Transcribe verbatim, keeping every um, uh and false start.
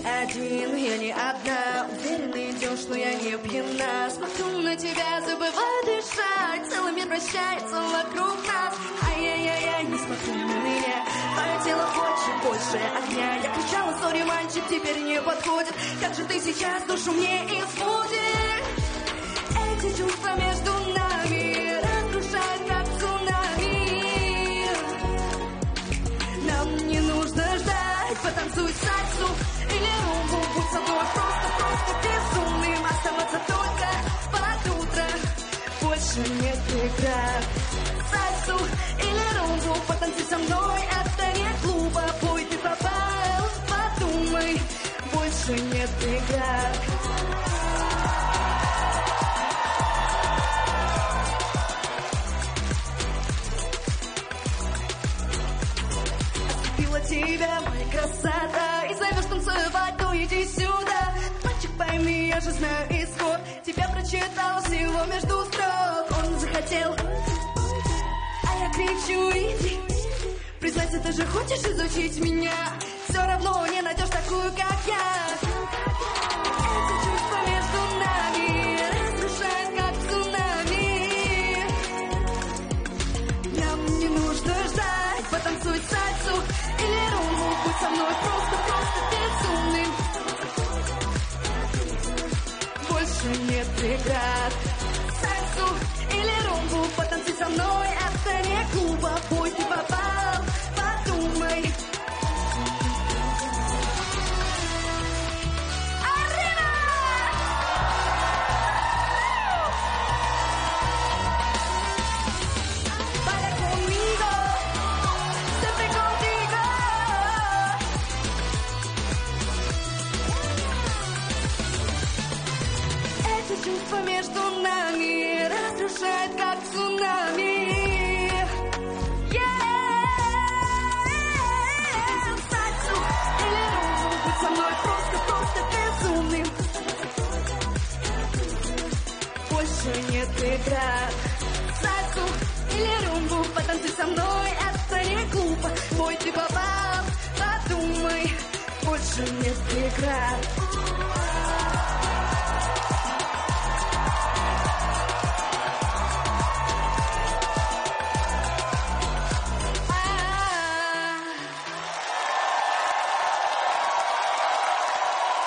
один, я не одна. Уверенно идешь, но я не пьяна. Смотрю на тебя, забываю дышать. Целый мир вращается вокруг нас. Ай-яй-яй-яй, не смотри на меня. Твое тело хочет больше огня. Я кричала, сори, мальчик, теперь не подходит. Как же ты сейчас душу мне избудешь? Эти чувства между нами разрушают, как цунами. Нам не нужно ждать, потанцуй сальсу или румбу. Будь со мной просто-просто безумным. Оставаться только под утро, больше нет преград. Сальсу или румбу, потанцуй со мной. Это не глупо, бой ты попал. Подумай, больше нет преград. Тебя, моя красота, и зовешь танцевать, то иди сюда. Мальчик, пойми, я же знаю исход. Тебя прочитал всего между строк. Он захотел, а я кричу, иди. Признайся, ты же хочешь изучить меня. Все равно не найдешь такую, как я. Эти чувства между нами разрушают, как цунами. Нам не нужно ждать, потанцуй сальсу или румбу, будь со мной просто-просто безумным. Больше нет преград. Сальсу или румбу, потанцуй со мной. Это не глупо, бой ты попал. Подумай. Чувства между нами разрушает, как цунами. Сальсу или румбу, будь со мной просто-просто безумным. Больше нет преград. Сальсу или румбу, потанцуй со мной. Это не глупо, бой ты попал. Подумай, больше нет преград.